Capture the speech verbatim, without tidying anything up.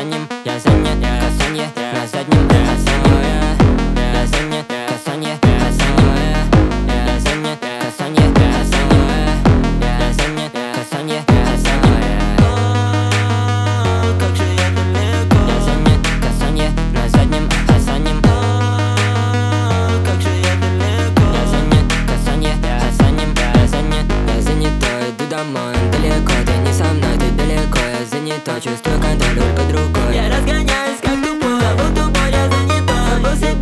касанием. Я занят, касанье на заднем касанье. Я занят, касанье, касанье. Я занят, касанье, касанье. Я занят, касанье, касанье. О, как же я далеко. Я занят, касанье на заднем касанием. О, как же я далеко. Я занят, касанье, касанием. Я занят, я занятой, иду домой. Далеко, ты не со мной, ты далеко. Я занятой, чувствую контроль под рукой. Я разгоняюсь как тупой, забыл тупой, я занятой. Забыл себя.